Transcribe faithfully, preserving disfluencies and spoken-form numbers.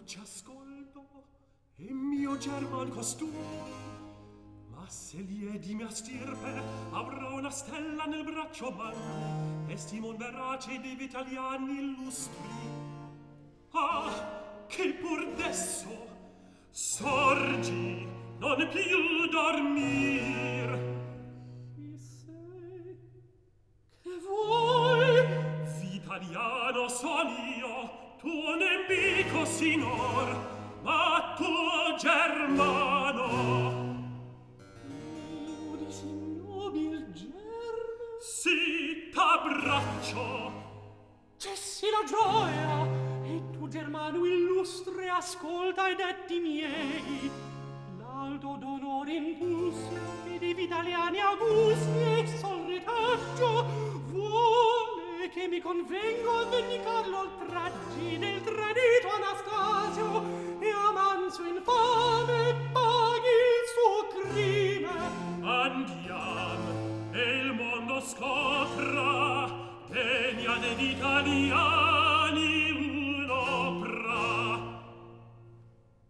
ci ascolto e mio german costume. Ma se liedi mia stirpe avrò una stella nel braccio man, testimon verace dei vitaliani illustri. Ah, che pur desso sorgi, non più dormir. Chi sei? Che vuoi? Vitaliano son io, tuo nemico sinor, ma tuo germano. Sì, t'abbraccio. Cessi la gioia, e tu, germano illustre, ascolta i detti miei. L'alto d'onore impulso e dei vitaliani augusti e sol retaggio vuole che mi convengo a vendicar l'oltraggi del tradito Anastasio e a manso infame paghi il suo crime. Andiam, e il mondo scopra degna degli italiani